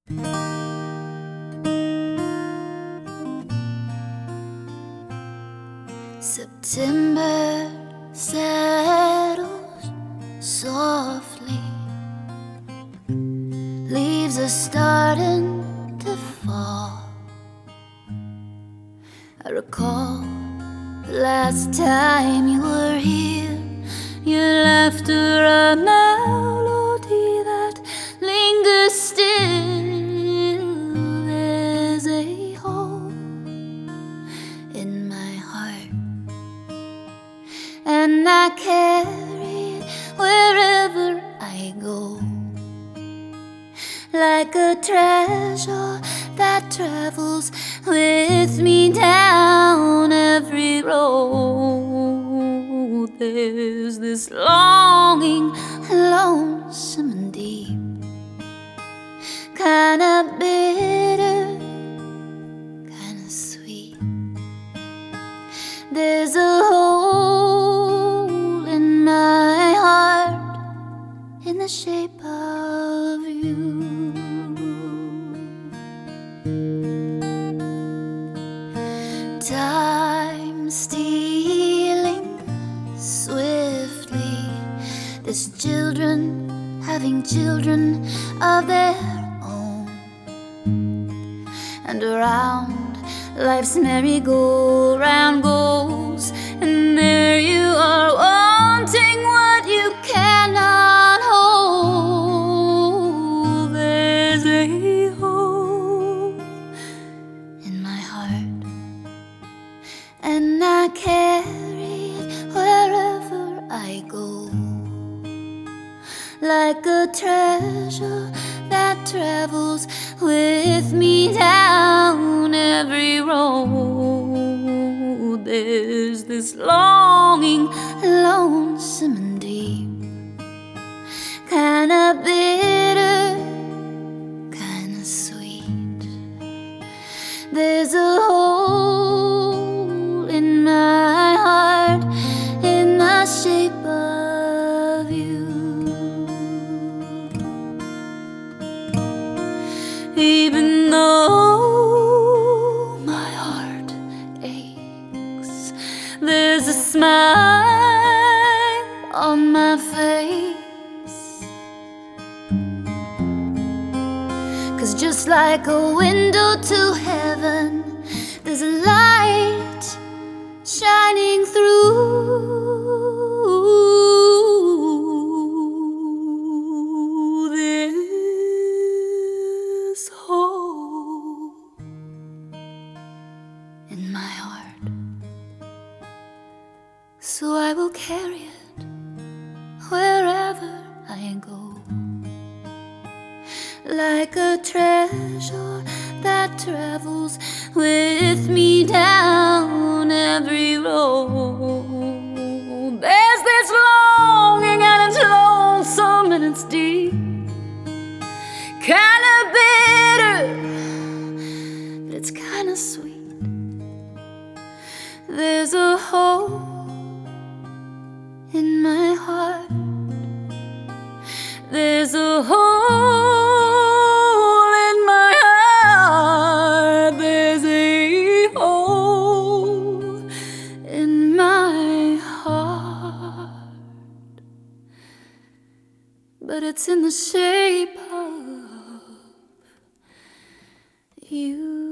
September settles softly, leaves are starting to fall. I recall the last time you were here, your laughter a melody that lingers still. There's a hole in my heart, and I carry it wherever I go, like a treasure that travels with me down every road. There's this longing, lonesome and deep, kinda bitter, kinda sweet. There's a hole in my heart in the shape of you. Time stealing swiftly, there's children having children of their own, and around life's merry-go-round goes, and there you are wanting what you cannot hold. There's a hole in my heart, and I carry it wherever I go, like a treasure that travels with me down every road. There's this longing, lonesome and deep, kinda bitter, kinda sweet. There's a hole in my heart in the shape of you. Even though my heart aches, there's a smile on my face, 'cause just like a window to heaven, there's a light shining through. This hole in my heart, so I will carry it wherever I go, like a treasure that travels with me down every road. There's this longing, and it's lonesome and it's deep, kinda bitter, but it's kinda sweet. There's a hole in my heart, there's a hole in my heart, there's a hole in my heart, but it's in the shape of you.